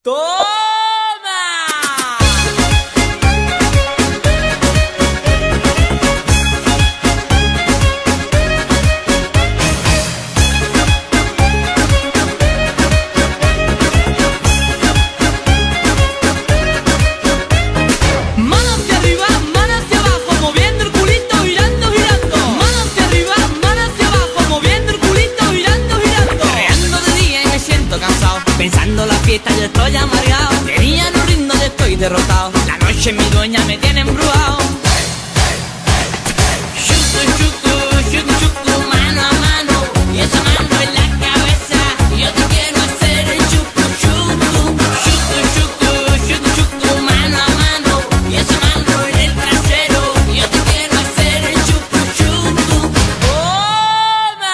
¡Toma! Manos hacia arriba, manos hacia abajo, moviendo el culito, girando, girando. Manos hacia arriba, manos hacia abajo, moviendo el culito, girando, girando. Creando de día y me siento cansado, pensando en la fiesta yo estoy amargado. De día no rindo, yo estoy derrotado, la noche mi dueña me tiene embrujado. Chucu, chucu, chucu, chucu, mano a mano, y esa mano en la cabeza, yo te quiero hacer el chucu, chucu. Chucu, chucu, chucu, chucu, mano a mano, y esa mano en el trasero, yo te quiero hacer el chucu, chucu. ¡Toma!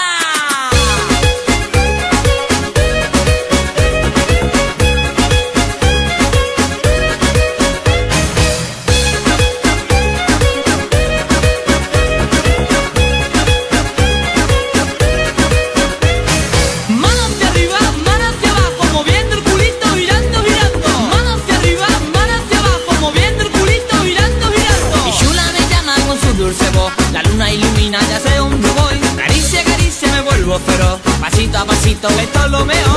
Manos hacia arriba, manos hacia abajo, moviendo el culito, girando, girando. Manos hacia arriba, manos hacia abajo, moviendo el culito, girando, girando. Mi chula me llama con su dulce voz, la luna ilumina, ya sé dónde voy. Caricia, caricia, me vuelvo feroz, pasito a pasito, esto es lo mejor.